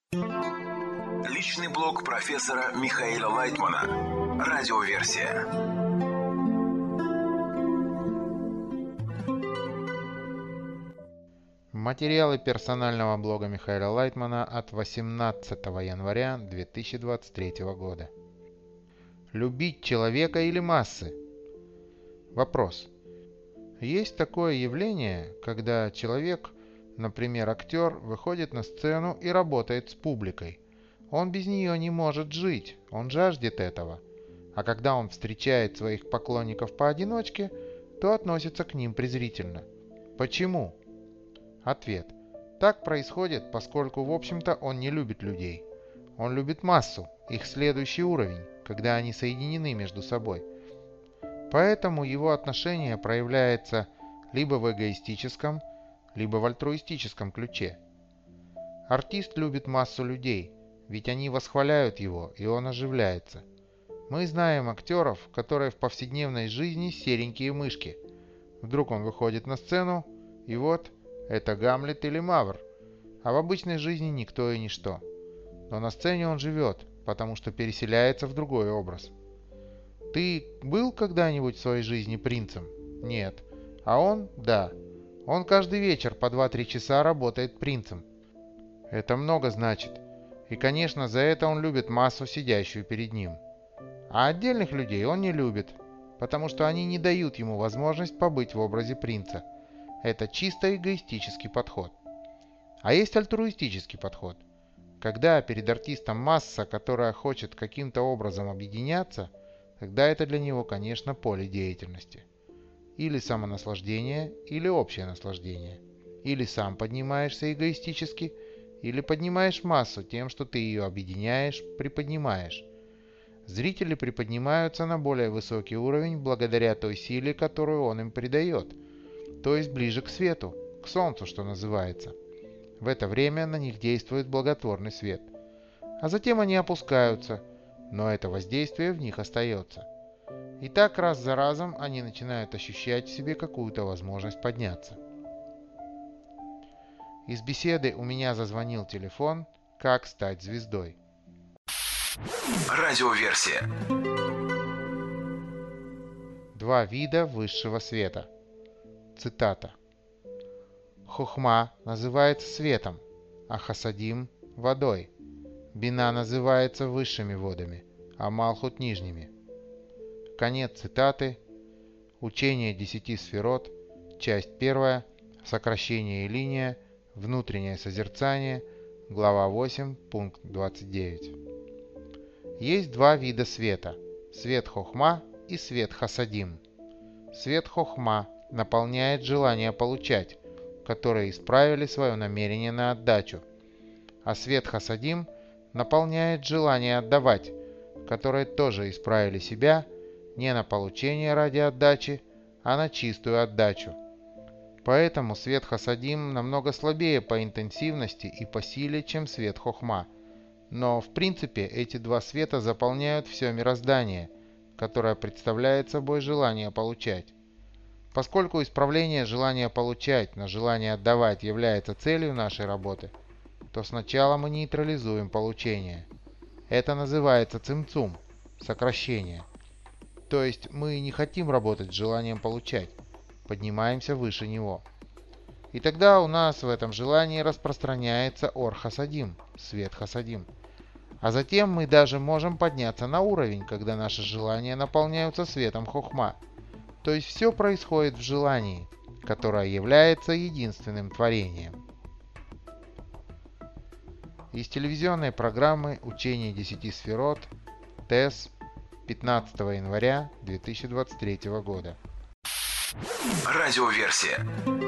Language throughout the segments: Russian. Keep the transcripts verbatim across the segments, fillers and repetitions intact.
Личный блог профессора Михаила Лайтмана. Радиоверсия. Материалы персонального блога Михаила Лайтмана от восемнадцатого января две тысячи двадцать третьего года. Любить человека или массы? Вопрос. Есть такое явление, когда человек, например, актер, выходит на сцену и работает с публикой. Он без нее не может жить, он жаждет этого. А когда он встречает своих поклонников поодиночке, то относится к ним презрительно. Почему? Ответ. Так происходит, поскольку, в общем-то, он не любит людей. Он любит массу, их следующий уровень, когда они соединены между собой. Поэтому его отношение проявляется либо в эгоистическом, либо в альтруистическом ключе. Артист любит массу людей, ведь они восхваляют его, и он оживляется. Мы знаем актеров, которые в повседневной жизни серенькие мышки. Вдруг он выходит на сцену, и вот, это Гамлет или Мавр, а в обычной жизни никто и ничто. Но на сцене он живет, потому что переселяется в другой образ. Ты был когда-нибудь в своей жизни принцем? Нет. А он? Да. Он каждый вечер по два-три часа работает принцем. Это много значит. И, конечно, за это он любит массу, сидящую перед ним. А отдельных людей он не любит, потому что они не дают ему возможность побыть в образе принца. Это чисто эгоистический подход. А есть альтруистический подход. Когда перед артистом масса, которая хочет каким-то образом объединяться, тогда это для него, конечно, поле деятельности. Или самонаслаждение, или общее наслаждение. Или сам поднимаешься эгоистически, или поднимаешь массу тем, что ты ее объединяешь, приподнимаешь. Зрители приподнимаются на более высокий уровень благодаря той силе, которую он им придает, то есть ближе к свету, к солнцу, что называется. В это время на них действует благотворный свет. А затем они опускаются, но это воздействие в них остается. И так раз за разом они начинают ощущать в себе какую-то возможность подняться. Из беседы у меня зазвонил телефон «Как стать звездой». Радиоверсия. Два вида высшего света. Цитата. Хохма называется светом, а хасадим – водой. Бина называется высшими водами, а Малхут – нижними. Конец цитаты. Учение десяти сферот. Часть первая. Сокращение и линия. Внутреннее созерцание. Глава восемь. Пункт двадцать девять. Есть два вида света. Свет хохма и свет хасадим. Свет хохма наполняет желание получать, которые исправили свое намерение на отдачу. А свет хасадим наполняет желание отдавать, которые тоже исправили себя не на получение ради отдачи, а на чистую отдачу. Поэтому свет хасадим намного слабее по интенсивности и по силе, чем свет хохма. Но в принципе эти два света заполняют все мироздание, которое представляет собой желание получать. Поскольку исправление желания получать на желание отдавать является целью нашей работы, то сначала мы нейтрализуем получение. Это называется цимцум, сокращение. То есть мы не хотим работать с желанием получать, поднимаемся выше него. И тогда у нас в этом желании распространяется ор хасадим, свет хасадим. А затем мы даже можем подняться на уровень, когда наши желания наполняются светом хохма. То есть все происходит в желании, которое является единственным творением. Из телевизионной программы «Учение десяти сферот» ТЭС пятнадцатого января две тысячи двадцать третьего года. Радиоверсия.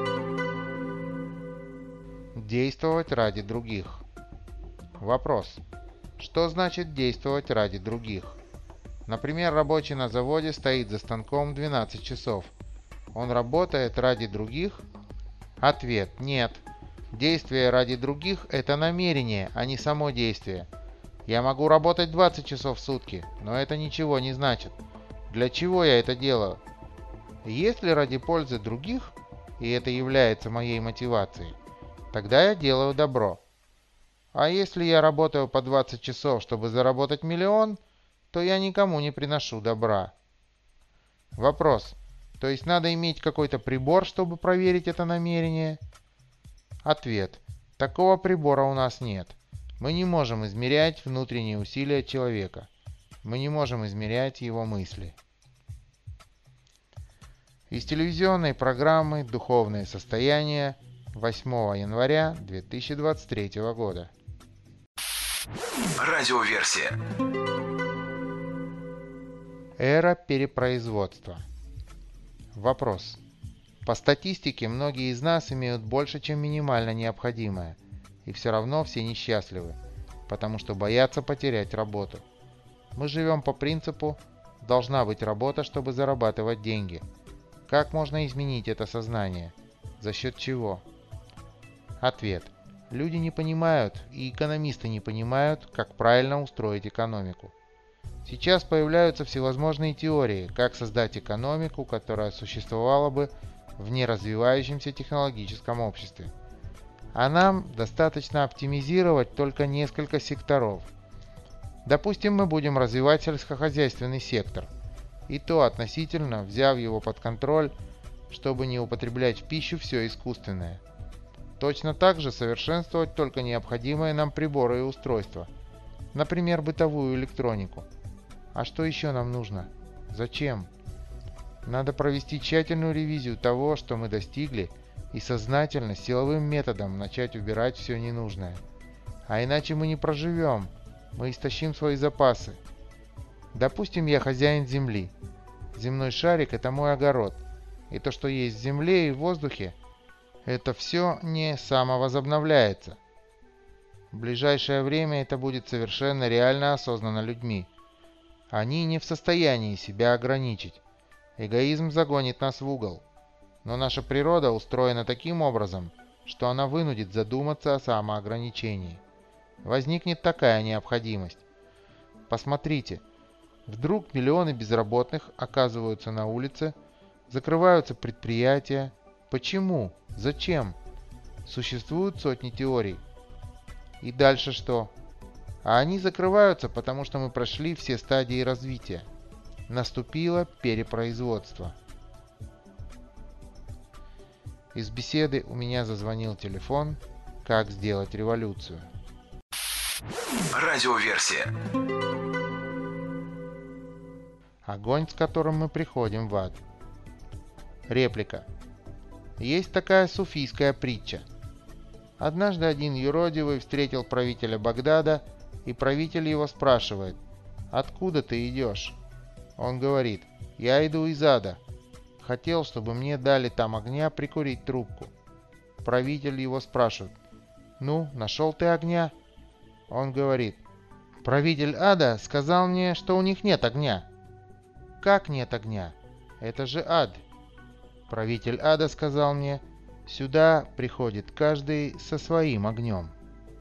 Действовать ради других. Вопрос. Что значит действовать ради других? Например, рабочий на заводе стоит за станком двенадцать часов. Он работает ради других? Ответ – нет. Действие ради других – это намерение, а не само действие. Я могу работать двадцать часов в сутки, но это ничего не значит. Для чего я это делаю? Если ради пользы других, и это является моей мотивацией, тогда я делаю добро. А если я работаю по двадцать часов, чтобы заработать миллион, то я никому не приношу добра. Вопрос. То есть надо иметь какой-то прибор, чтобы проверить это намерение? Ответ. Такого прибора у нас нет. Мы не можем измерять внутренние усилия человека. Мы не можем измерять его мысли. Из телевизионной программы «Духовное состояние» восьмого января две тысячи двадцать третьего года. Радиоверсия. Эра перепроизводства. Вопрос. По статистике, многие из нас имеют больше, чем минимально необходимое, и все равно все несчастливы, потому что боятся потерять работу. Мы живем по принципу «должна быть работа, чтобы зарабатывать деньги». Как можно изменить это сознание? За счет чего? Ответ. Люди не понимают, и экономисты не понимают, как правильно устроить экономику. Сейчас появляются всевозможные теории, как создать экономику, которая существовала бы в неразвивающемся технологическом обществе. А нам достаточно оптимизировать только несколько секторов. Допустим, мы будем развивать сельскохозяйственный сектор, и то относительно, взяв его под контроль, чтобы не употреблять в пищу все искусственное. Точно так же совершенствовать только необходимые нам приборы и устройства, например, бытовую электронику. А что еще нам нужно? Зачем? Надо провести тщательную ревизию того, что мы достигли, и сознательно, силовым методом начать убирать все ненужное. А иначе мы не проживем, мы истощим свои запасы. Допустим, я хозяин Земли. Земной шарик – это мой огород. И то, что есть в земле и в воздухе, это все не самовозобновляется. В ближайшее время это будет совершенно реально осознано людьми. Они не в состоянии себя ограничить. Эгоизм загонит нас в угол. Но наша природа устроена таким образом, что она вынудит задуматься о самоограничении. Возникнет такая необходимость. Посмотрите. Вдруг миллионы безработных оказываются на улице, закрываются предприятия. Почему? Зачем? Существуют сотни теорий. И дальше что? А они закрываются, потому что мы прошли все стадии развития. Наступило перепроизводство. Из беседы у меня зазвонил телефон «Как сделать революцию». Радиоверсия. Огонь, с которым мы приходим в ад. Реплика. Есть такая суфийская притча. Однажды один юродивый встретил правителя Багдада, и правитель его спрашивает: «Откуда ты идешь?» Он говорит: «Я иду из ада. Хотел, чтобы мне дали там огня прикурить трубку». Правитель его спрашивает: «Ну, нашел ты огня?» Он говорит: «Правитель ада сказал мне, что у них нет огня». «Как нет огня? Это же ад». Правитель ада сказал мне: «Сюда приходит каждый со своим огнем».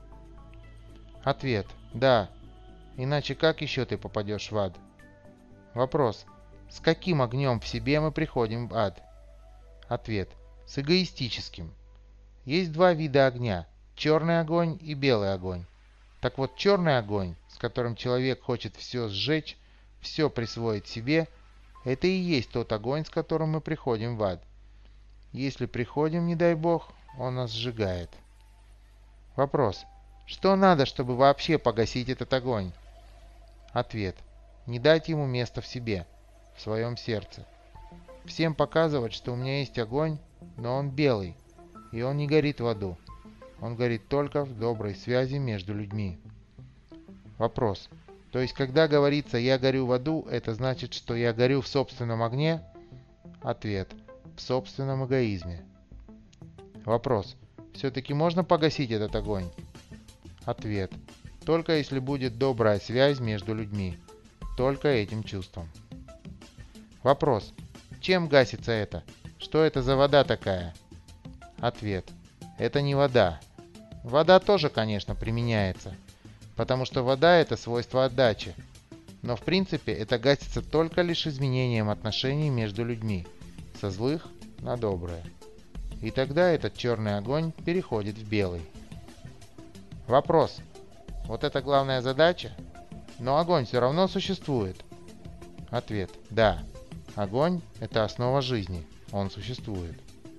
Ответ: да. Иначе как еще ты попадешь в ад? Вопрос: с каким огнем в себе мы приходим в ад? Ответ: с эгоистическим. Есть два вида огня: черный огонь и белый огонь. Так вот, черный огонь, с которым человек хочет все сжечь, все присвоить себе, это и есть тот огонь, с которым мы приходим в ад. Если приходим, не дай бог, он нас сжигает. Вопрос: что надо, чтобы вообще погасить этот огонь? Ответ: не дать ему места в себе, в своем сердце. Всем показывать, что у меня есть огонь, но он белый, и он не горит в аду. Он горит только в доброй связи между людьми. Вопрос: то есть, когда говорится «я горю в аду», это значит, что я горю в собственном огне? Ответ: в собственном эгоизме. Вопрос: все-таки можно погасить этот огонь? Ответ: только если будет добрая связь между людьми. Только этим чувством. Вопрос: чем гасится это? Что это за вода такая? Ответ: это не вода. Вода тоже, конечно, применяется, потому что вода – это свойство отдачи. Но в принципе это гасится только лишь изменением отношений между людьми, со злых на доброе. И тогда этот черный огонь переходит в белый. Вопрос. Вот это главная задача? Но огонь все равно существует. Ответ. Да. Огонь – это основа жизни. Он существует.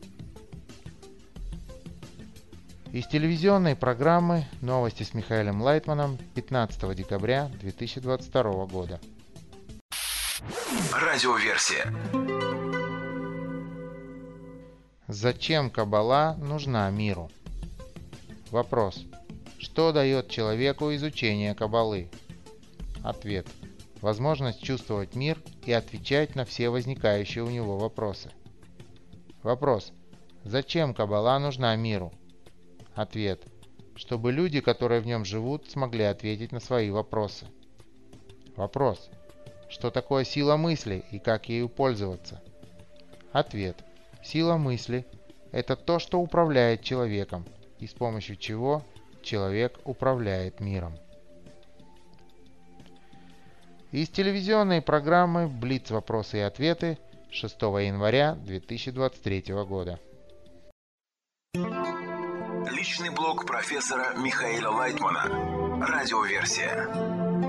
Из телевизионной программы «Новости с Михаилом Лайтманом» пятнадцатого декабря две тысячи двадцать второго года. Радиоверсия. Зачем Каббала нужна миру? Вопрос. Что дает человеку изучение Каббалы? Ответ. Возможность чувствовать мир и отвечать на все возникающие у него вопросы. Вопрос. Зачем Каббала нужна миру? Ответ. Чтобы люди, которые в нем живут, смогли ответить на свои вопросы. Вопрос. Что такое сила мысли и как ею пользоваться? Ответ. Сила мысли – это то, что управляет человеком, и с помощью чего человек управляет миром. Из телевизионной программы «Блиц. Вопросы и ответы» шестого января две тысячи двадцать третьего года. Личный блог профессора Михаила Лайтмана. Радиоверсия.